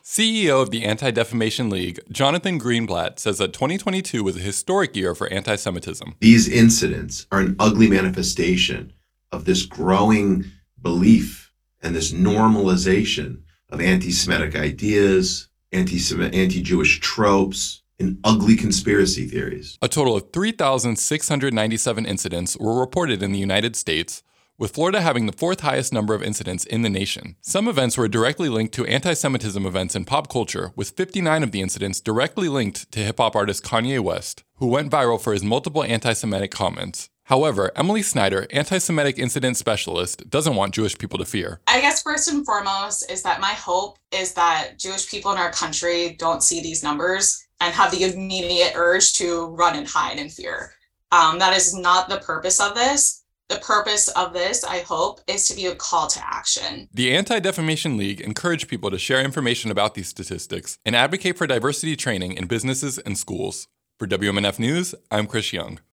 CEO of the Anti-Defamation League, Jonathan Greenblatt, says that 2022 was a historic year for anti-Semitism. These incidents are an ugly manifestation of this growing belief and this normalization of anti-Semitic ideas, anti-Jewish tropes, and ugly conspiracy theories. A total of 3,697 incidents were reported in the United States, with Florida having the fourth highest number of incidents in the nation. Some events were directly linked to anti-Semitism events in pop culture, with 59 of the incidents directly linked to hip-hop artist Kanye West, who went viral for his multiple anti-Semitic comments. However, Emily Snyder, anti-Semitic incident specialist, doesn't want Jewish people to fear. I guess first and foremost is that my hope is that Jewish people in our country don't see these numbers and have the immediate urge to run and hide in fear. That is not the purpose of this. The purpose of this, I hope, is to be a call to action. The Anti-Defamation League encouraged people to share information about these statistics and advocate for diversity training in businesses and schools. For WMNF News, I'm Chris Young.